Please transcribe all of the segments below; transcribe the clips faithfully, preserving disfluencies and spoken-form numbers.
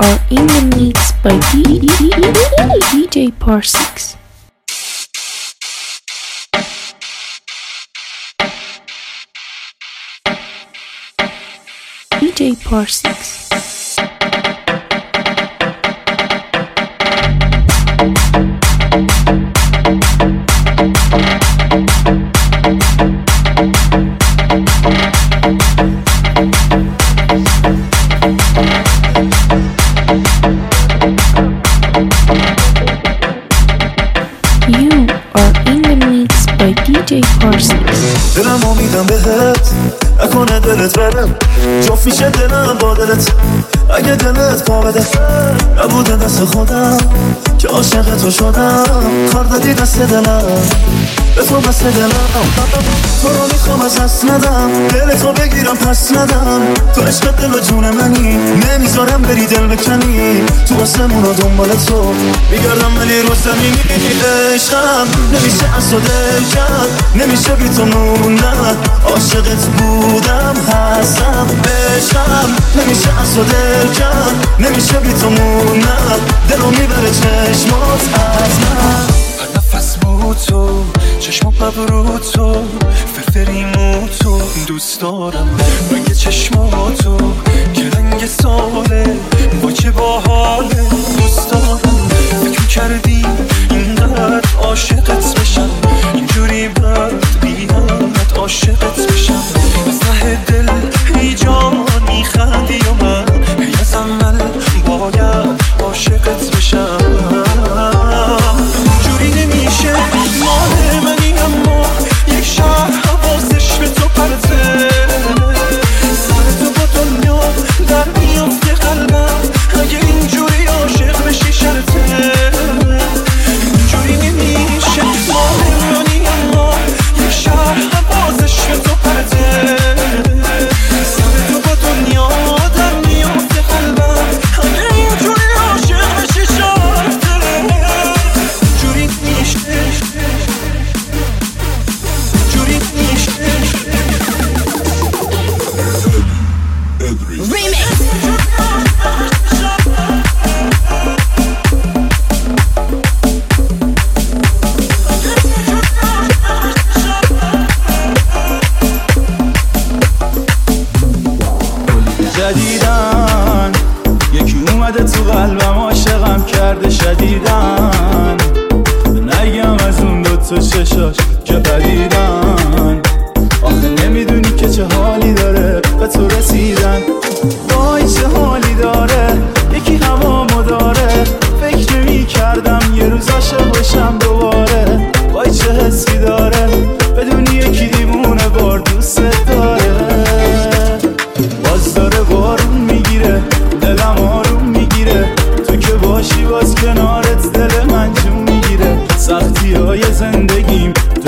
are in the mix by D J Parsix. D J Parsix. You are in the mix by D J Parsix. دلم امیدم بهت نکنه دلت برم جفت میشه دلم با دلت اگه دلت پا بده نبوده دست خودم که عاشق تو شدم کار دادی دست دلم به تو بس دلم تو رو میخوام از دست ندم دل تو بگیرم پس ندم تو عشق دل و جون منی نمیذارم بری دل بکنی تو آسمون و دنبال تو میگردم ولی رو زمینی عشقم نمیشه از تو دل کرد نمیشه بی تو موندن عاشقت بودم هستم عشقم نمیشه از تو دل کرد نمیشه بی تو موندن دلو میبره چشمات از من نفس بود تو چشم و ببرو تو فرفریمو تو دوست دارم رنگ چشماتو که رنگ ساله با چه باحاله دوست دارم فکر کردی اینقدر عاشقت بشم اینجوری بد بیانت عاشقت بشم از ته دل ای جان میخندی و من ای از عمل باید عاشقت بشم جوری نمیشه مال منی اما یک شهر حواسش به تو پرته سر تو با دنیا در میافته قلبم اگه اینجوری عاشق بشی شرطه جوری نمیشه مال منی اما یک شهر حواسش به تو پرته سر تو با دنیا در میافته قلبم اگه اینجوری عاشق بشی شرطه جوری میشه جوری میشه جدیدن یکی اومده تو قلبم عاشقم کرده شدیدن نگم از اون دوتا چشاش که پریدن آخه نمیدونی که چه حالی داره به تو رسیدن وای چه حالی داره یکی هوامو داره فکر نمی کردم یه روز عاشق بشم دوباره وای چه حسی داره بدونی یکی دیوونه بار دوست داره باز داره بارون میگیره دلم آروم میگیره تو که باشی باز کنارت دل من جون میگیره سختی های زندگیم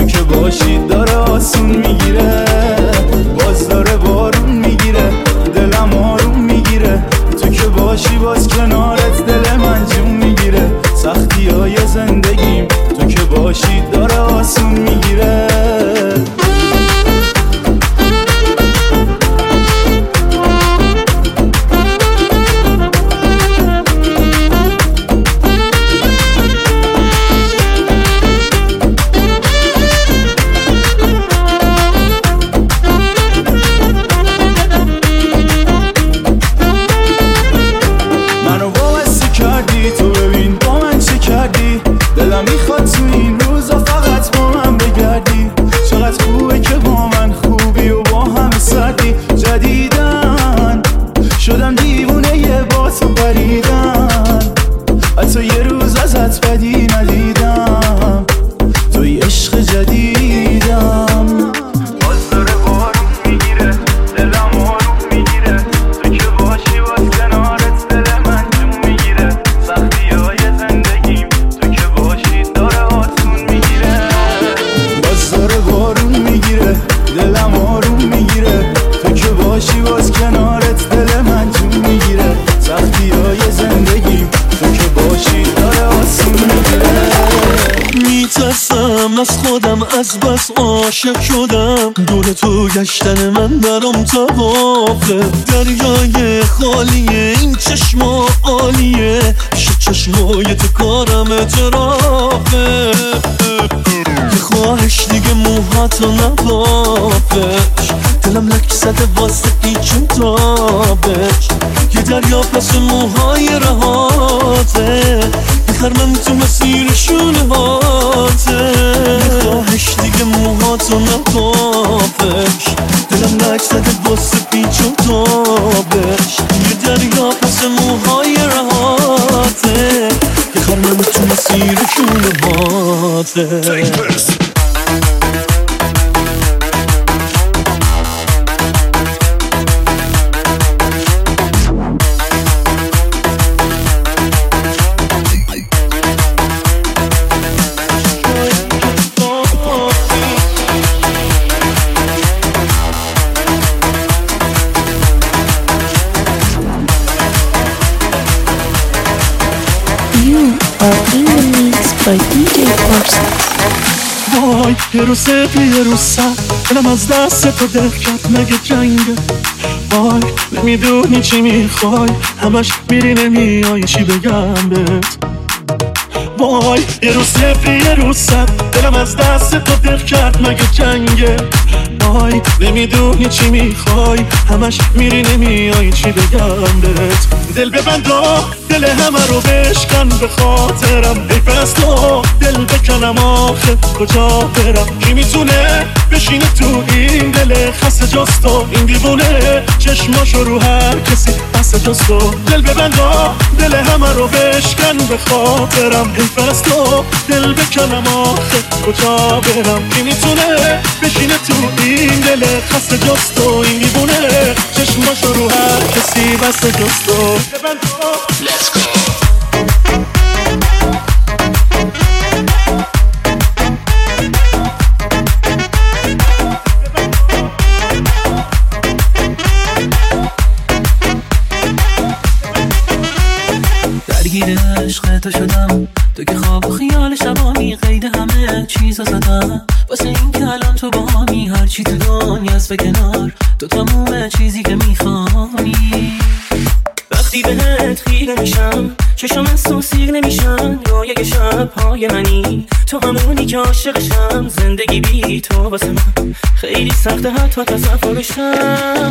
از بس عاشق شدم، دور تو گشتن من برام توافه. دریای خالیه این چشما عالیه، چشمای تو کارم اعترافه. یه خواهش دیگه موهاتو نبافش، دلم لک زده واسه ایچون تابش. یه دریا پس موهای رهاته، بخر من تو مسیر شونه هاته. یه خواهش دیگه موهاتو نبافش، دلم لک زده واسه ایچون تابش. یه دریا پس موهای رهاته، بخر من تو مسیر شونه هاته. by دی جی پارسا. وای یه رو سپی یه رو سر، دلم از دست تو دل کرد مگه جنگه. وای نمیدونی چی میخوای، همش میری نمیای چی بگم بهت. وای یه رو سپی یه رو سر، دلم از دست تو دل کرد مگه جنگه. وای نمیدونی چی میخوای، همش میری نمیای چی بگم بهت. دل ببندا دل همه رو بشکن به خاطرم، حیف از تو دل بکنم آخه کجا برم. کی میتونه بشینه تو این دل خسته جز تو، این دیوونه چشماشو رو هر کسی بسته جز تو. دل ببندا دل همه رو بشکن به خاطرم، حیف از تو دل بکنم آخه کجا برم. کی میتونه بشینه تو این دل خسته جز تو، این دیوونه چشماشو رو هر کسی بسته جز تو. Let's go. درگیر عشق تو شدم، تو که خواب و خیال شبانی قید همه چیزا زدم. واسه این که الان تو با همی هرچی تو دنیاست به کنار، تو تموم چیزی که میخوانی. وقتی بهت خیره میشم چشم از تو سیر نمیشن، رویای شبهای منی تو همونی که عاشقشم. زندگی بی تو واسه من خیلی سخته حتی تصورشم.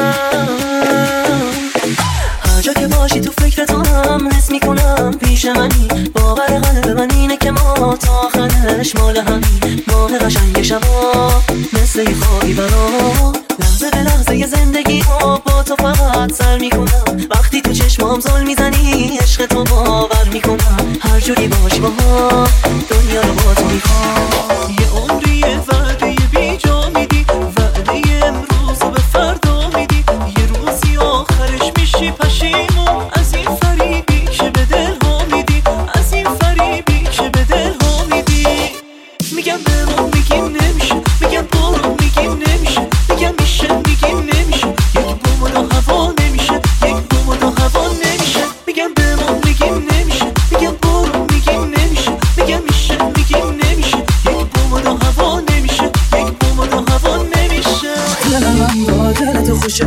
هر جا که باشی تو فکرتم حس میکنم پیش منی. باور قلب من اینه که ما تا آخرش مال همین. ماه قشنگ شبا مثل یه خوابی برام، لحظه به لحظه زندگی ها با تو فقط سر میکنم. وقتی تو چشمام زل میزنی عشق تو باور میکنم. هر جوری باشی با هم دنیا رو با تو میخوام. یه عمری وعده بی جا میدی، وعده امروز رو به فردا میدی. یه روزی آخرش میشی پشیمون از این فریبی که به دل ها میدی، از این فریبی که به دل ها میدی. میگم بمون میگیم نمیشه، میگم برو میگیم نمیشه، میگم میشه میگیم نمیشه. یک بومون و هوا نمیشه، یک بومون و هوا نمیشه. میگم بمون میگیم نمیشه، میگم برو میگیم نمیشه، میگم میشه میگیم نمیشه. یک بومون و هوا نمیشه، یک بومون و هوا نمیشه. دلم با دل تو خوشه،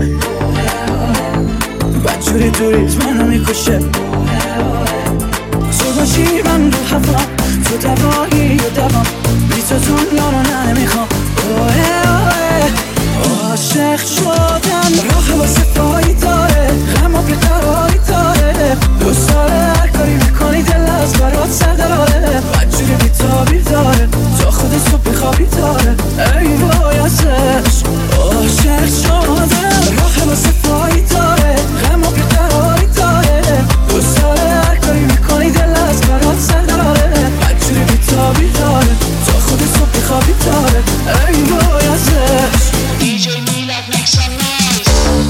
بدجوری دوریت منو میکشه. تو باشی من رو هوا، تو دوایی و دوام، بی تو دنیا رو نه نمیخوام. عاشق شدن راه واسه پایی داره، غم و بیقراری داره. دوست داره هر کاری میکنی دل از برات سر داره. بدجوری بیتابی داره، تا خودت رو بخوابی داره. ای وای ازش عاشق شدن راه واسه پایی داره، غم و بیقراری داره. دوست داره هر کاری میکنی دل از برات سر داره. بدجوری بیتابی داره، تا خودت رو بخوابی داره. ای وای ازش. دی جی Milad make some noise.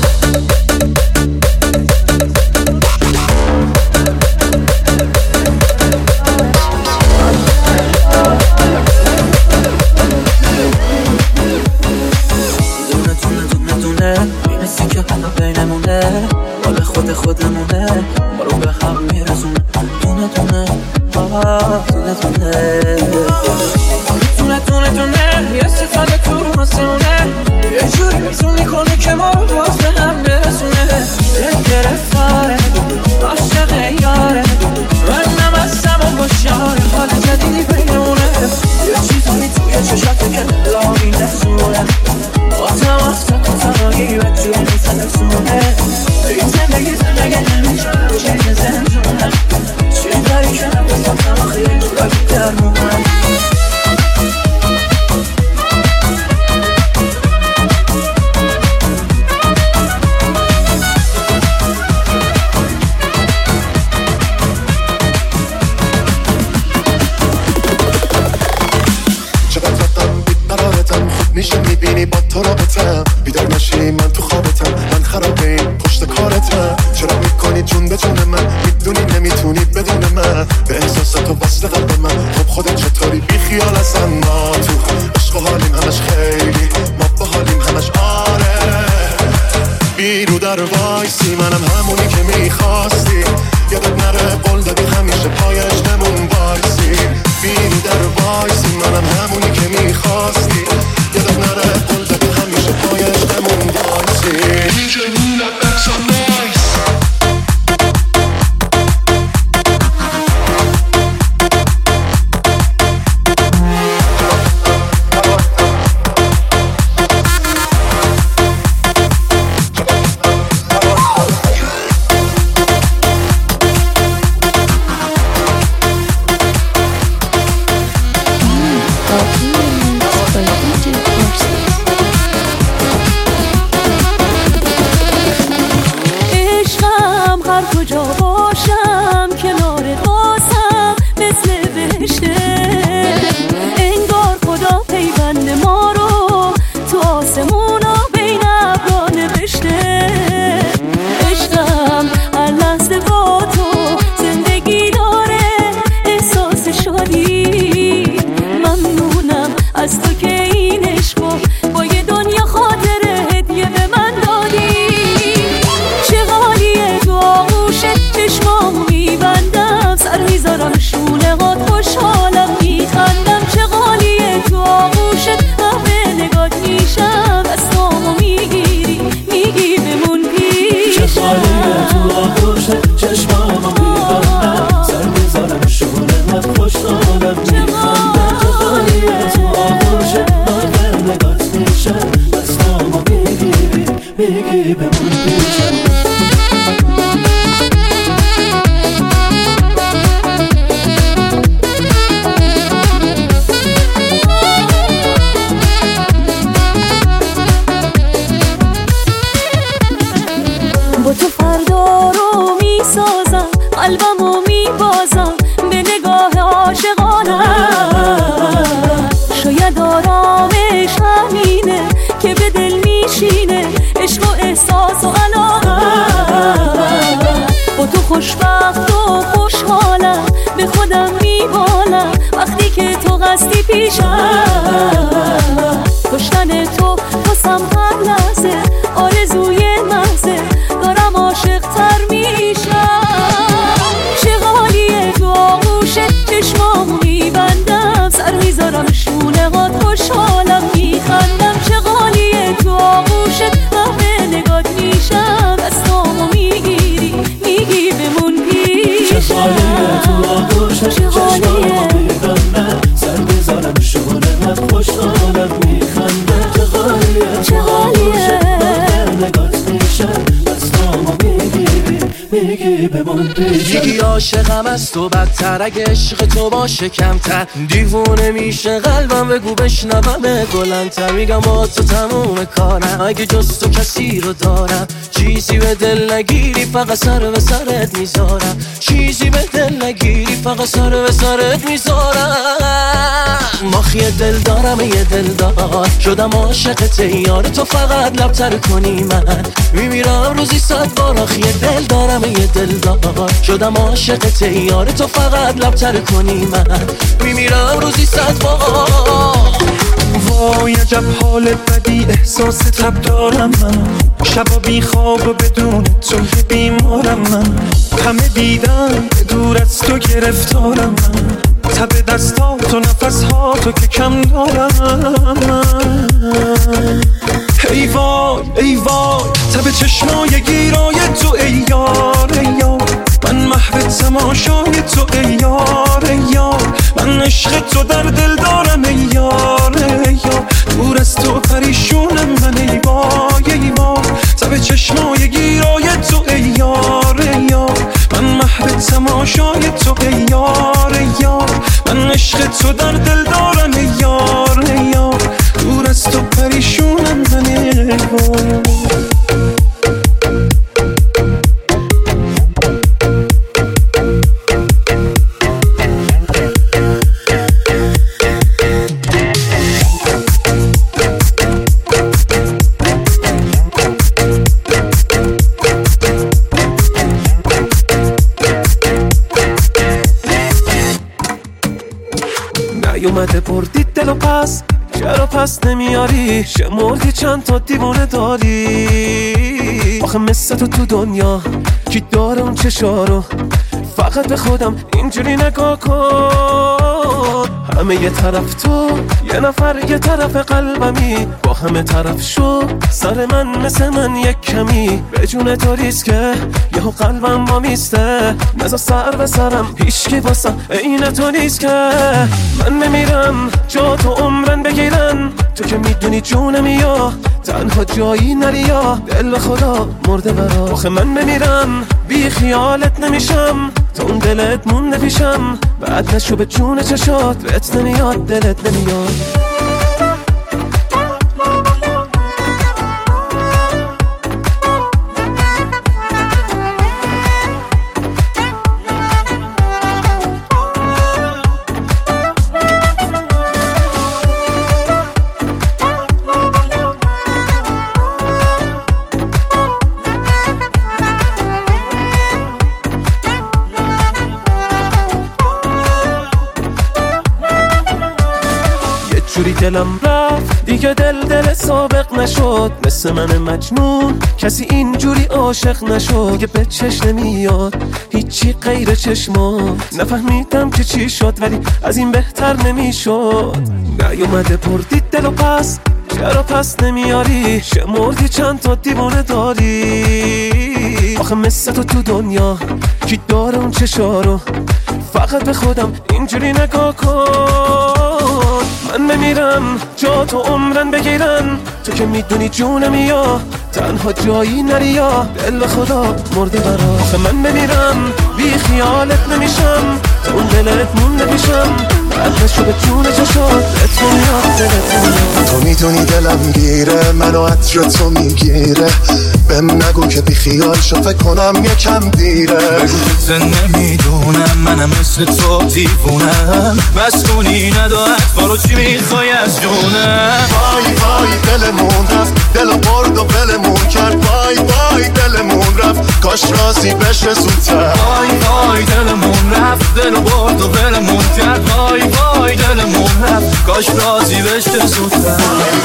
دونه دونه دونه دونه میرسی که حالا بینمونه، مال خود خودمونه، ما رو به هم میرسونه. دونه دونه آه دونه دونه دونه دونه دونه یه ستاره تو آسمونه یه جوری میزون میکنه که ما رو باز به هم برسونه دل گرفتاره عاشق یاره من نمستم و باشاره حال جدیدی بینونه یه چیزایی توی چشاته که لابی نسونه با تماسته تو تمایی و جون سنسونه این زندگی زندگی نمیشه چیز زندونه چی داری که نبستم خیلی راکی در مومن میشه میبینی با تو رابطم بیدار نشی من تو خوابتم من خرابه این پشت کارتم چرا میکنی جون به جون من میدونی نمیتونی بدون من به احساس تو وصل قلب من خب خودت چطوری بی خیال ازم ما تو عشق و حالیم همش خیلی ما با حالیم همش آره بیرو در وایسی منم همونی که میخواستی یادت نره قول دادی همیشه پایش نمون وایسی بیرو در وایسی منم همونی که میخواستی یادت نره قول دادی همیشه پایش نمون وایسی دیجی رولا بکس آن نایس خوشبخت و خوشحالم به خودم میبالم وقتی که تو قصدی پیشم کشتن تو واسم هر لحظه آرزوی محضه دارم عاشق تر میشم چه حالیه تو آغوش چشمامو میبندم سر میذارم شونه هات خوشحالم میخندم چه حالیه تو آغوشت همه نگات میشم دستامو میگیری میگی بمون پیشم چه حالیه تو آغوشت چشمامو میبندم سر میذارم شونه هات خوشحالم میخندم چه حالیه چه حالیه نگات میشم دستامو میگیری میگی بمون پیشم یکی عاشقم از تو بدتر اگه عشق تو باشه کمتر دیوونه میشه قلبم بگو بشنوم بلندتر میگم با تو تموم کارم اگه جز تو کسی رو دارم چیزی به دل نگیری فقط سر به سرت میذارم چیزی به دل نگیری فقط سر به سرت میذارم ماخی دل دارم یه دل دار شدم عاشق تیار تو فقط لبتر کنی من میمیرم روزی صد بار آخی دل دارم یه دل دار شدم عاشق تیار تو فقط لبتر کنی من میمیرم روزی صد بار وای عجب حال بدی احساس تب دارم من شبا بی خواب و بدون تو بیمارم من همه دیدن دور از تو گرفتارم من تب دستات و نفسهاتو که کم دارم. ای وای ای وای تب چشمای گیرای تو ای یار ای یار، من محو تماشای تو ای یار ای یار، من عشق تو در دل دارم ای یار ای یار، دور از تو پریشونم من ای وای ای وای تب چشمای گیرای تو ای یار ای یار، من محو تماشای تو ای یار ای یار، من عشق تو در دل دارم ای یار ای یار، دور از تو پریشونم من ای وای. نیومده بردی دلو پس، چرا پس نمیاری؟ شمردی چند تا دیوانه داری؟ آخه مثل تو تو دنیا کی داره اون چشارو؟ فقط به خودم اینجوری نگاه کن، همه یه طرف تو یه نفر یه طرف قلبمی، با همه طرف شو سر من مثل من یک کمی، به جون تو ریسکه یهو قلبم با میسته، نزا سر به سرم هیچکی واسم عین تو نیست که، من نمیرم جا تو عمرن بگیرن، تو که میدونی جونمی یا تنها جایی نری یا دل به خدا مرده برا، آخه من نمیرم بی خیالت نمیشم، تو اون دلت مونده پیشم، بعد نشو به جون چشات بهت نمیاد دلت نمیاد. جوری دلم رفت دیگه دل دل سابق نشد، مثل من مجنون کسی اینجوری عاشق نشد، دیگه به چشم نمیاد هیچی غیر چشمات، نفهمیدم که چی شد ولی از این بهتر نمیشد، نیومده بردی دلو پس، چرا پس نمیاری؟ شمردی چند تا دیوانه داری؟ آخه مثل تو تو دنیا کی داره اون چشارو؟ فقط به خودم اینجوری نگاه کن، من نمیرم جا تو عمرن بگیرن، تو که میدونی جونمی یا تنها جایی نری یا دل به خدا مرده برا، آخه من نمیرم بی خیالت نمیشم، تو اون دلت مونده پیشم، بعد نشو به جون چشات اتمنیات دلت نمیاد. تو میدونی دلم گیره منو عطر تو میگیره، بهم نگو که بی خیال شو فکر کنم یکم دیره، بگو که نمیدونم منم مثل تو دیوونم، بس کنی ندارد بارو چی میخوای از جونم. وای وای دلمون رفت دلو برد و بلمون کرد، وای وای دلمون رفت کاش راضی بشه زودتر، وای وای دلمون رفت دلو برد و بلمون کرد، وای وای دلمون رفت کاش راضی بشه زودتر.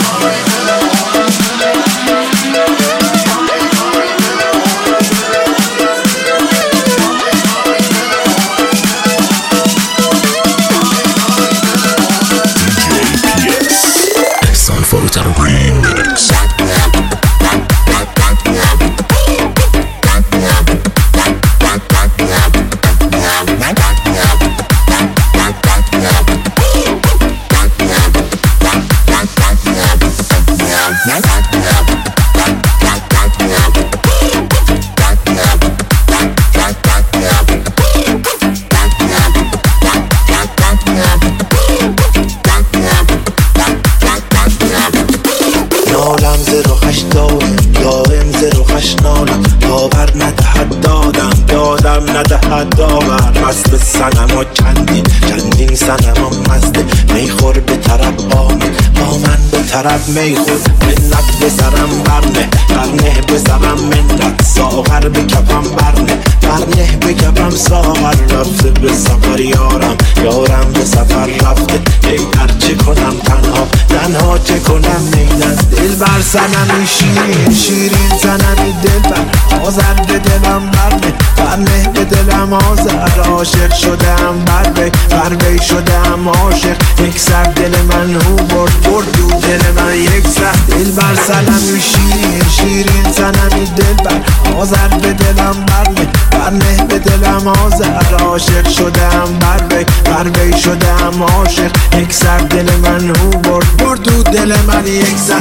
ندهد داور مست سنم و چندین چندین سنم و مزده میخور به طرف آمد با من به طرف میخور، منت به سرم برنه برنه به سرم منت، ساغر به کفم برنه برنه به کفم، ساغر رفته به سفر یارم یارم به سفر رفته، ای در چه کنم تنها تنها چه کنم نیدن دل بر بر سنمی شیرین شیرین زنمی دل بر آزر به دلم برمه برمه به دلم آزر عاشق شدم بر بر وی شدم عاشق یک سر دل من او برد برد دو دل من یک سر دل بر سنمی شیرین شیرین زنمی دل بر آزر به دلم برمه برمه به دلم آزر عاشق شدم بر وی بر وی شدم عاشق یک سر دل من او برد برد دو دل من یک سر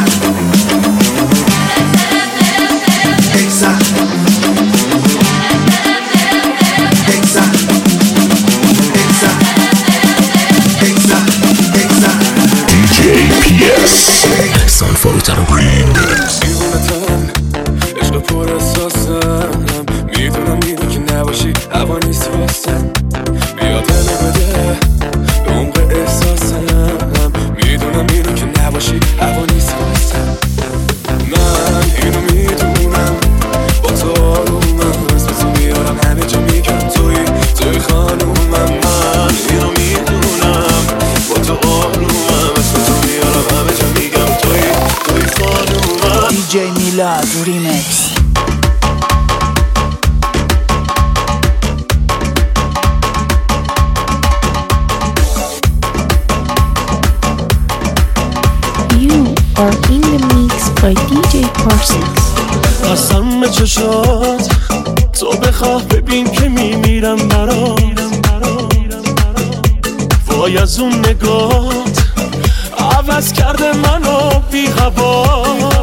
یک سر یک سر یک سر یک سر یک سر دی جی پی اس سانفورتر ریمیکس دیوونتم عشق پر احساسم میدونم اینو که نباشی هوا نیستی واسم بیا دل بده به عمق احساسم میدونم اینو که نباشی هوا نیستی واسم من اینو میدونم با تو آرومم اسم تو میارم همه جا میگم توی توی خانومم من اینو میدونم با تو آرومم اسم تو میارم همه جا میگم توی توی خانومم دی جی میلاد ریمیکس Are in the mix by دی جی Parsons. قسم به چشات تو بخواه ببین که میمیرم برات وای از اون نگات عوض کرده منو بی هوا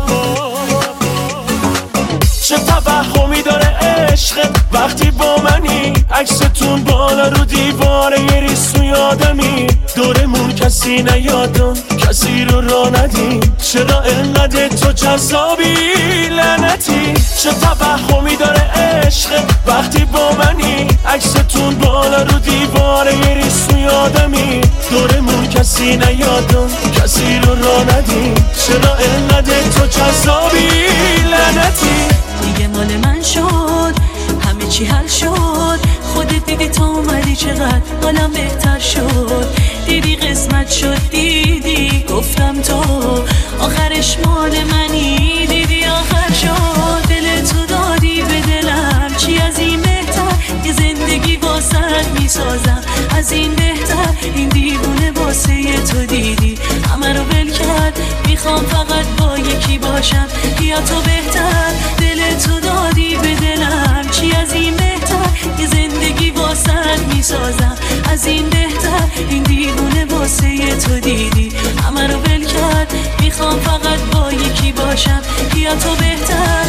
چه توهمی داره عشق وقتی با منی عکستون بالا رو دیواره یه ریسو یادمی دورمون کسی نیادم کسی رو را ندیم چرا انقدر تو جذابی لعنتی چه توهمی داره عشق وقتی با منی عکستون بالا رو دیواره یه ریسو یادمی دورمون کسی نیادم کسی رو را ندیم چرا انقدر تو جذابی لعنتی دیگه مال من شد همه چی حل شد خودت دیدی تا اومدی چقدر حالم بهتر شد دیدی قسمت شد دیدی گفتم تو آخرش مال منی دیدی آخر شد دل تو دادی به دلم چی از این بهتر یه زندگی واسط میسازم از این بهتر این دیوونه واسه تو دیدی همه رو ول کرد میخوام فقط با یکی باشم یا تو بهتر دل تو دادی به دلم چی از این بهتر یه زندگی واسط میسازم از این بهتر این دیوونه واسه تو دیدی همه رو ول کرد میخوام فقط با یکی باشم یا تو بهتر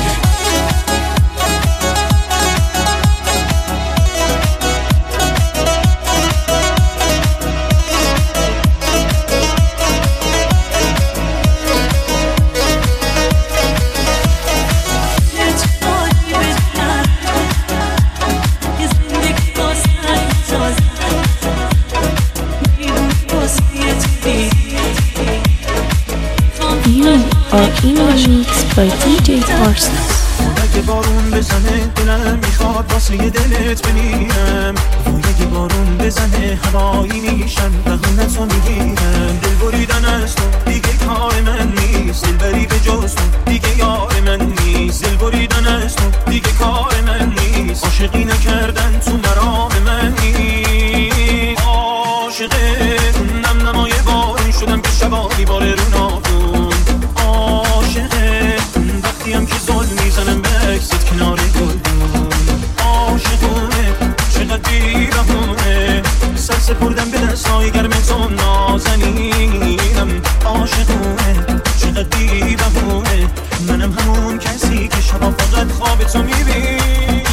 Are in the mix by دی جی Parsons. اگه بارون بزنه دلم میخواد واسه دلت بمیرم اگه بارون بزنه هوایی میشم بهونتو میگیرم دل بریدن از تو دیگه کار من نیست دل بری به جز تو دیگه یار من نیست دل بریدن از تو دیگه کار من نیست عاشقی نکردن تو مرام من نیست عاشقه نم نمای بارون شدم که شبا میباره رو نافون عاشقه وقتی هم که زل میزنم به عکست کنار گلدون عاشقونه چقدر بیرهونه سر سپردم به دستای گرم تو نازنینم عاشقونه چقدر بیرهونه منم همون کسی که شبا فقط خواب تو میبینم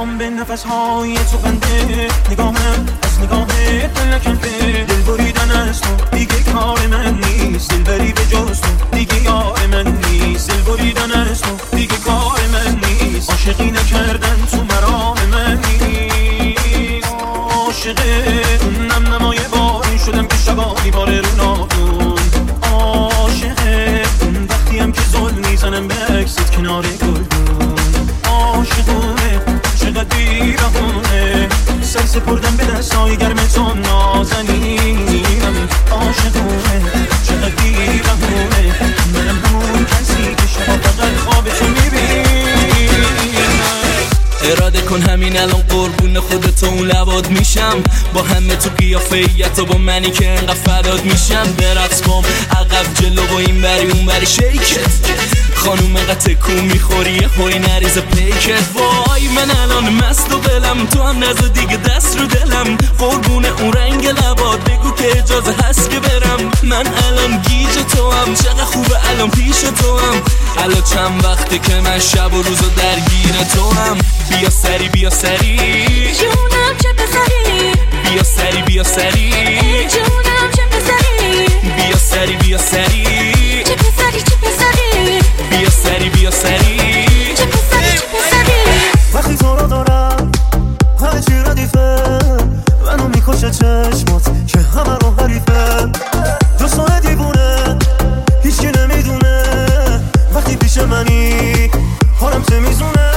دلم به نفسهای تو بنده، نگاهم از نگاهت دل نکنده، دل بریدن از تو دیگه کار من نیست، دل بری به جز تو دیگه یار من نیست، دل بریدن از تو دیگه کار من نیست، عاشقی نکردن تو مرام من نیست، عاشقه نم نمای بارین شدم که شبانی باره رو نادون، عاشقه اون وقتی هم که زل میزنم به عکست کنار گلدون، عاشقونه چقدر بیرهونه سر سپردم به دستای گرم تو نازنینم، عاشقونه چقدر بیرهونه منم همون کسی که شما فقط خواب تو میبینم. اراده کن همین الان قربون خودت اون لباد میشم، با همه تو قیافیت و با منی که انقدر فداد میشم، برقص بام عقب جلو و این بری اون بری شیکت، خانوم قطع کون میخوری هوی نریز پیکت، وای من الان مست و بلم تو هم نزد دیگه دست رو دلم، قربون اون رنگ لباد بگو که اجازه هست که برم، من الان گیج تو هم چقدر خوبه الان پیش تو هم، الان چند وقته که من شب و روزو درگیر تو هم، بیا سری بیا سری جونم چه پسری، بیا سری بیا سری جونم چه پسری، بیا سری بیا سری چه پسری چه پسری، بیا سری بیا سری چه پسری چه پسری. وقتی تو رو دارم همه چی ردیفه، منو میکشه چشمات که همه رو حریفه، دوستانه دیوونه هیچکی نمیدونه، وقتی پیش منی حالم تمیزونه،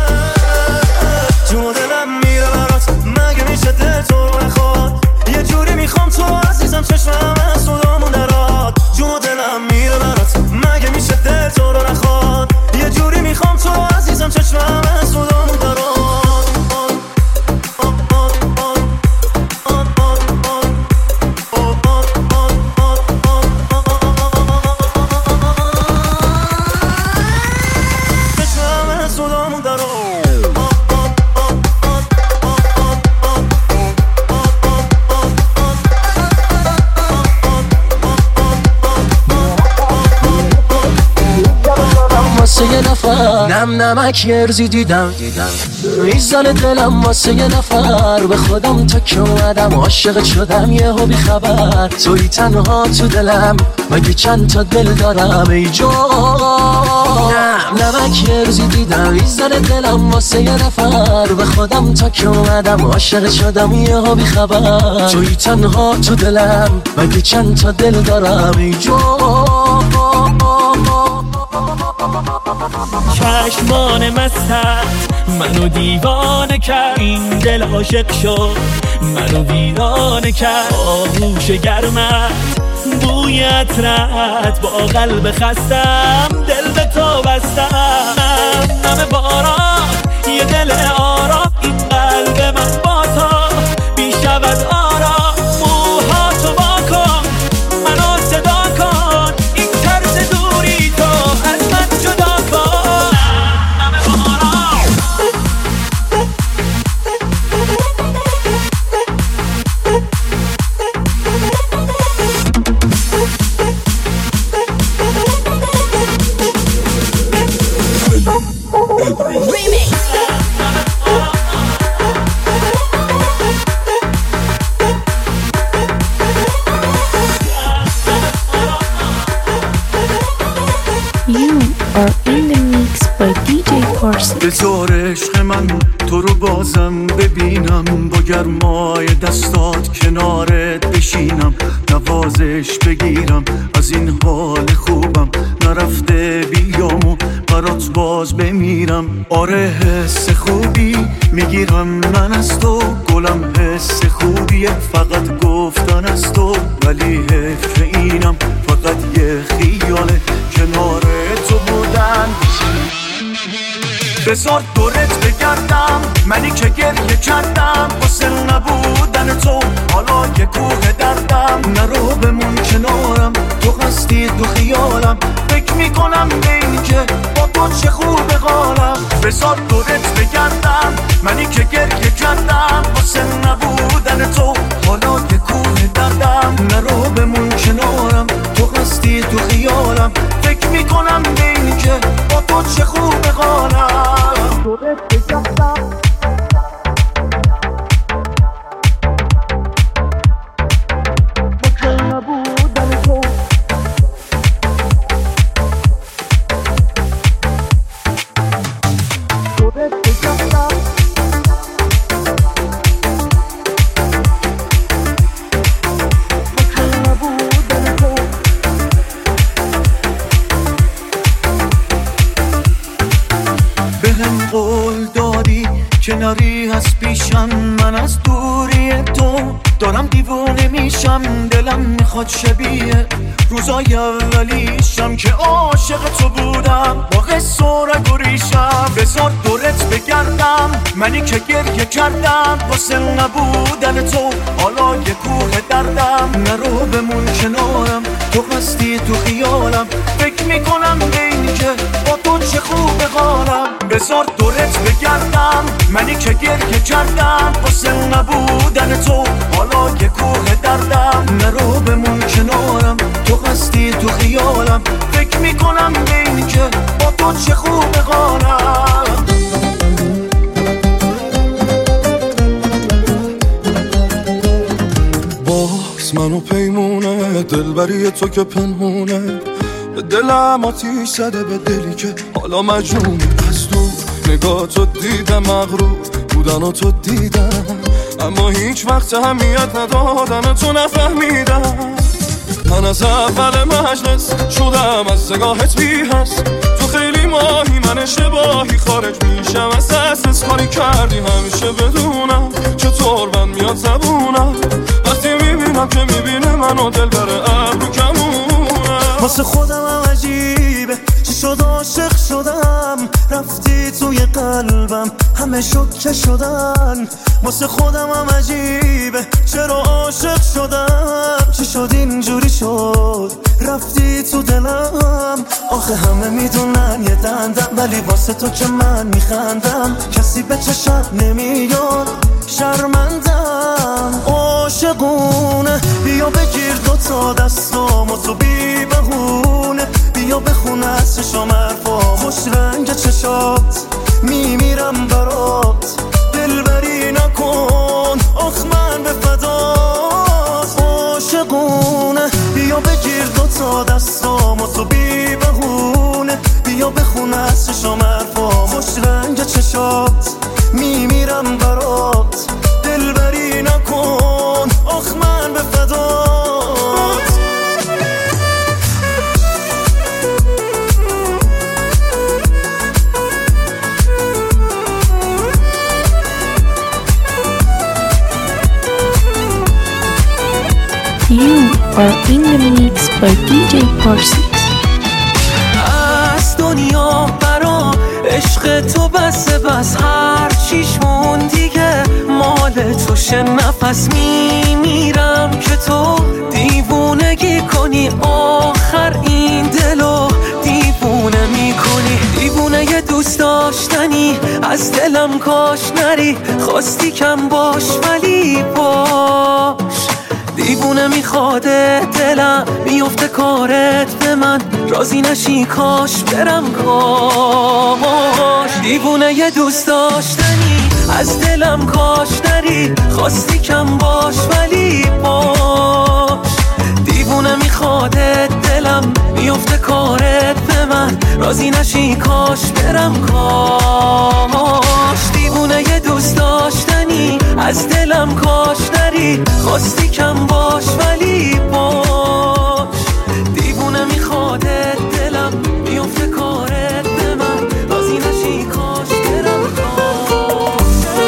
جون دلم میره برات مگه میشه دل تو رو نخواد، یه جوری میخوام تو عزیزم چشمم از صدامون درات، جون دلم میره برات مگه میشه دل تو رو نخواد، یه جوری میخوام تو عزیزم چشمم از صدامون درات. واسه یه نفر نم نمک ارزی دیدم دیدم میزنه دلم واسه یه نفر، به خودم تا که اومدم عاشق شدم یه هو بی خبر، توی تنها تو دلم مگه چند تا دل دارم ای جان، نم نمک ارزی دیدم میزنه دلم واسه یه نفر، به خودم تا که اومدم عاشق شدم یه هو بی خبر، توی تنها تو دلم مگه چند تا دل دارم ای جان. چشمان مستت منو دیوانه کرد، این دل عاشق شد منو ویرانه کرد، آغوش گرمت بوی عطرت با قلب خستم دل به تو بستم، نم باران یه دل آرام، این قلب من با تو بیشود آرام، موهاتو با کن منو صدا کن، این ترس دوری تو از من جدا کن، نم باران. You are in the mix by دی جی Parsley. بذار عشق من تو رو بازم ببینم، با گرمای دستات کنارت بشینم، نوازش بگیرم از این حال خوبم، نرفته بیامو برات باز بمیرم، آره حس خوبی میگیرم من از تو، گلم حس خوبیه فقط گفتن از تو، ولی حیف اینم فقط یه خیاله کنار تو بودن، بذار دورت بگردم منی که گریه کردم واسه نبودن تو، حالا یه کوه دردم، نرو بمون کنارم تو هستی تو خیالم، فکر میکنم به این که با تو چه خوب قالم، بذار دورت بگردم منی که گریه کردم واسه نبودن تو، حالا یه کوه دردم، نرو بمون کنارم تو هستی تو خیالم، فکر میکنم به این که با تو چه خوب قالم، دورت بگردم به هم قول دادی کناری هست پیشم، من از دوری تو دارم دیوونه میشم، دلم میخواد شبیه روزای اولیشم که عاشق تو بودم با قصه و رگ و ریشم. بذار دورت بگردم منی که گریه کردم واسه نبودن تو، حالا یه کوه دردم، نرو بمون کنارم، تو هستی تو خیالم، فکر میکنم به اینی که با تو چه خوبه حالم. بذار دورت بگردم منی که گریه کردم واسه نبودن تو، حالا یه کوه دردم، نرو بمون کنارم، تو هستی تو خیالم، فکر میکنم به اینی که با تو چه خوبه حالم. باز منو پیمونه دلبری تو که پنهونه، به دلم آتیش زده به دلی که حالا مجنون. از دور نگاه تو دیدم، مغرور بودن و تو دیدم، اما هیچ وقت اهمیت ندادم تو نفهمیدم. من از اول مجلس شدم از نگاهت بی هست، تو خیلی ماهی من اشتباهی خارج میشم از دست، کاری کردی همیشه بدونم چطور من میاد زبونم وقتی میبینم که میبینه منو دل بره ابرو کمونم. واسه خودم هم عجیبه چی شد عاشق شدم، رفتی توی قلبم همه شکه شدن. واسه خودم هم عجیبه چرا عاشق شدم، چی شد اینجوری شد رفتی تو دلم. آخه همه میدونن یه دندم، ولی واسه تو که من میخندم، کسی به چشم نمیاد شرمندم. عاشقونه بیا بگیر دوتا دستام و تو بی بهونه، بیا بخونه از چشم حرفا خوش رنگ چشات، میمیرم برات دلبری نکن آخ من به فدات. عاشقونه بیا بگیر دوتا دستام و تو بی بهونه، بیا بخونه از چشم حرفا خوش رنگ چشات، میمیرم برات دلبری نکن آخ من به فدات. You are in the mix by دی جی Parsees. از دنیا برام عشق تو بس بس، هر چیش مون دیگه مال توشه، نفس میمیرم که تو دیوونگی کنی، آخر این دلو دیوونه میکنی. دیوونه یه دوست داشتنی از دلم کاش نری، خواستی کم باش ولی باش. دیوونه میخواده دلم میفته کارت به من، راضی نشی کاش برم کاش. دیوونه یه دوست داشتنی از دلم کاش نری، خواستی کم باش ولی باش. دیوونه میخواده دلم میفته کارت به من، راضی نشی کاش برم کاش. دیوونه یه دوست داشتنی از دلم کاش نری، خواستی کم باش ولی باش. دیوونه میخواده دلم میفته کارت به من، راضی نشی کاش برم کاش.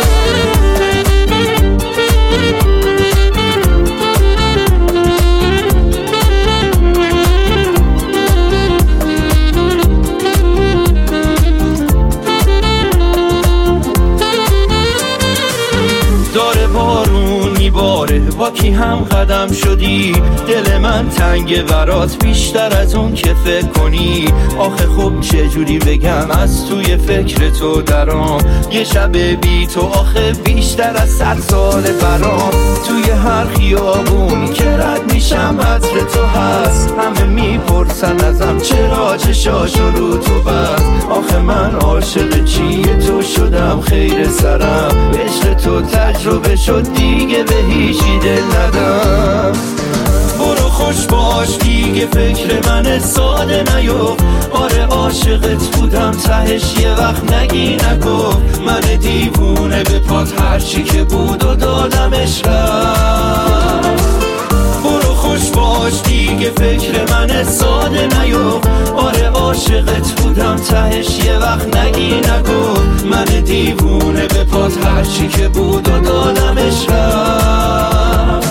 داره بارون میباره با کی هم قدم شدی، دل من تنگ برات بیشتر از اون که فکر کنی. آخه خب چجوری بگم از توی فکر تو درام، یه شب بی تو آخه بیشتر از صد سال برام. توی هر خیابون که رد میشم عطر تو هست، همه میپرسن ازم چرا چشاشو رو تو بست. آخه من عاشق چیه تو شدم خیر سرم، عشق تو تجربه شد دیگه به هیچی دل ندم. برو خوش باش دیگه فکر من ساده نیفت، آره عاشقت بودم تهش یه وقت نگی نگفت. من دیوونه به پات هرچی که بود و دادمش رفت. برو خوش باش باش دیگه فکر من ساده نیو. آره عاشقت بودم تهش یه وقت نگی نگو. من دیوونه به پات هرچی که بود و دادمش رفت.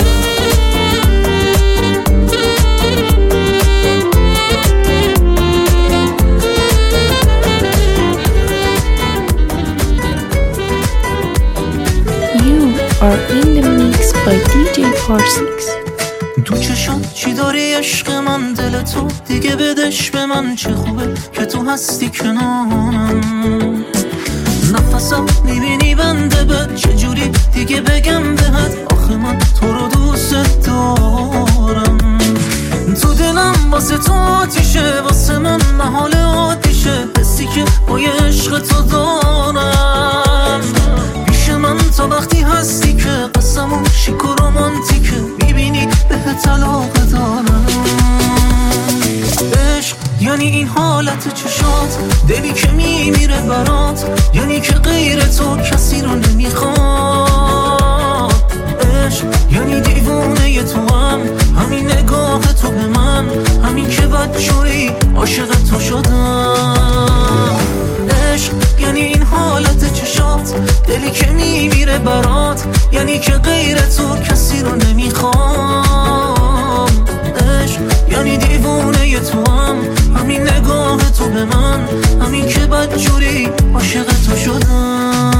Are in the mix by دی جی Parsix. تو چشات چی داری عشق من؟ دل تو دیگه بدش به من. چه خوبه که تو هستی کنارم. نفسم میبینی بنده بد. چجوری دیگه بگم بهت آخه من تو رو دوست دارم. تو دلم واسه تو آتیشه، واسه من محال عادیشه. حسی که با یه عشق تو دارم پیش من تا وقتی هستی که قسمون شیک و رومانتیکه. میبینی بهت علاقه دارم. عشق یعنی این حالت چشات، دلی که میمیره برات، یعنی که غیر تو کسی رو نمیخواد. عشق یعنی دیوونه تو هم، همین نگاه تو به من، همین که بدجوری عاشق تو شدم. عشق یعنی این حالت چشات، دلی که میمیره برات، یعنی که غیر تو کسی رو نمیخوام. عشق یعنی دیوونه تو هم، همین نگاه تو به من، همین که بدجوری عاشق تو شدم.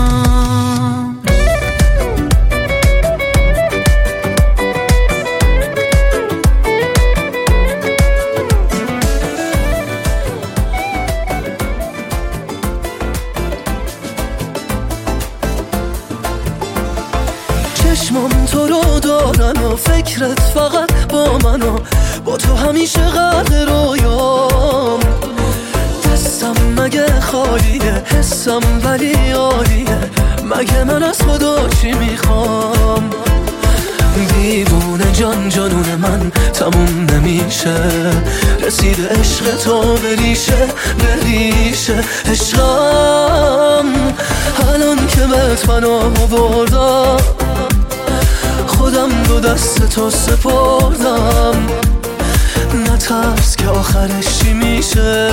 چشمم تو رو دارن و فکرت فقط با من و با تو همیشه غرق رویام. دستم مگه خالیه، حسم ولی عالیه. مگه من از خدا چی میخوام؟ دیوونه جان جانون من تموم نمیشه. رسیده عشق تو بریشه بریشه. عشقم الان که بهت پناه بردم، خودم دو دست تو سپردم. نترس که آخرش چی میشه.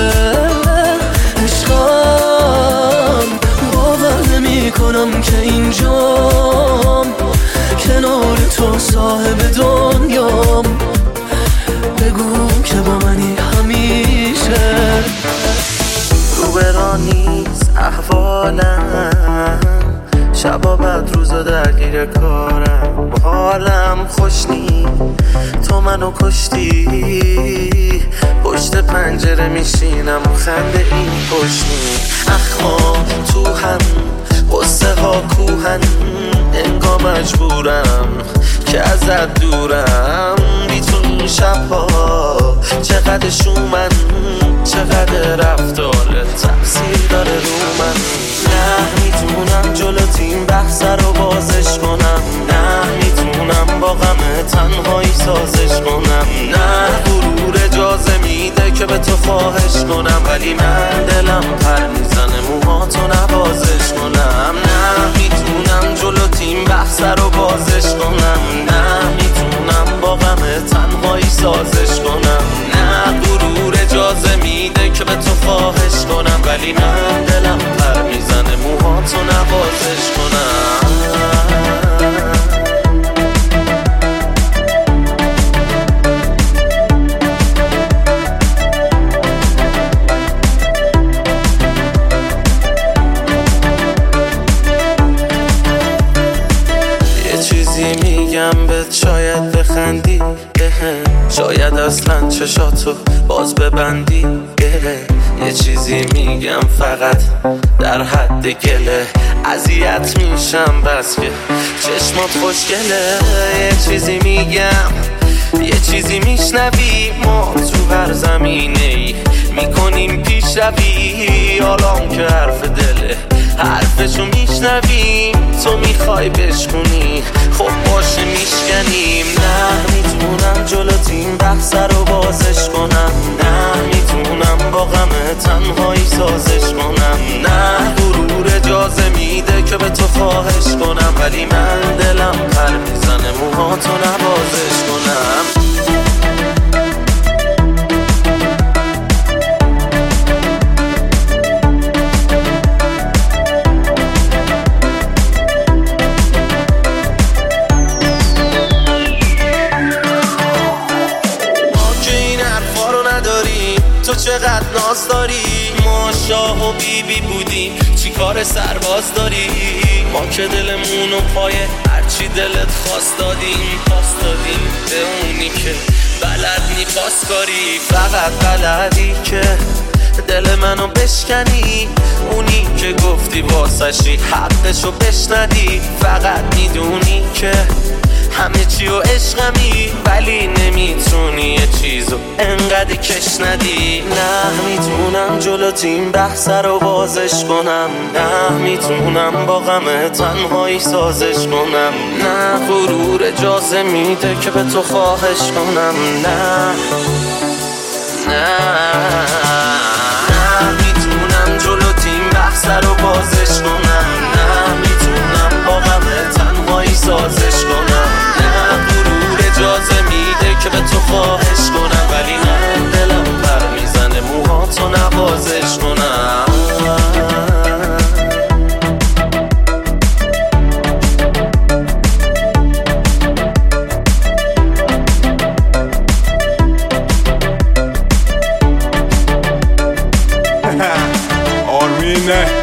عشقم باور نمی کنم که اینجام، کنار تو صاحب دنیام. بگو که با منی همیشه. روبران نیست احوالم، شبا بعد روزا درگیر کارم. حالم خوش نی تو منو کشتی. پشت پنجره میشینم و خنده این پشنی. اخوام تو هم قصه ها کوهن، انگار مجبورم که ازت دورم. بی تو این شبها چقدر شومن، چقدر رفتارت تأثیر داره رو من. نه میتونم جلوت این بحث رو بازش کنم. نه میتونم با غم تنهایی سازش کنم. نه غرور اجازه میده که به تو خواهش کنم، ولی من دلم پر میزنه موهاتو نوازش کنم. نه میتونم جلوت این بحث رو بازش کنم. نه میتونم با غم تنهایی سازش کنم. نه غرور اجازه میده که به تو خواهش کنم، ولی من دلم پر میزنه موهاتو نوازش کنم. میگم بهت شاید بخندی، شاید اصلا چشاتو باز ببندی. یه چیزی میگم فقط در حد گله، اذیت میشم بس که چشمات خوشگله. یه چیزی میگم یه چیزی میشنوی، ما تو هر زمینه ای میکنیم پیشروی. حالا که حرف دله حرفشو میشنویم، تو میخوای بشکنی خب باشه میشکنیم. نه میتونم جلوت این بحث رو بازش کنم. نه میتونم با غم تنهایی سازش کنم. نه غرور اجازه میده که به تو خواهش کنم، ولی من دلم پر میزنه موهاتو نوازش کنم. غریبی بودیم چی کار سرباز داری؟ ما که دلمونو پای هرچی دلت خواست دادیم پاس دادیم به اونی که بلد نی پاس کاری. فقط بلدی که دل منو بشکنی، اونی که گفتی واسشی حقشو بشندی. فقط میدونی که همه چی و عشقمی، ولی نمیتونی یه چیزو انقدر کش ندی. نه میتونم جلوت این بحث رو بازش کنم، نه میتونم با غم تنهایی سازش کنم، نه غرور اجازه میده که به تو خواهش کنم. نه نه نه میتونم جلوت این بحث رو بازش کنم، نه میتونم با غم تنهایی سازش کنم، نه غرور اجازه میده که به تو خواهش کنم، ولی نه دلم پر میزنه موهاتو نوازش کنم. آرمینه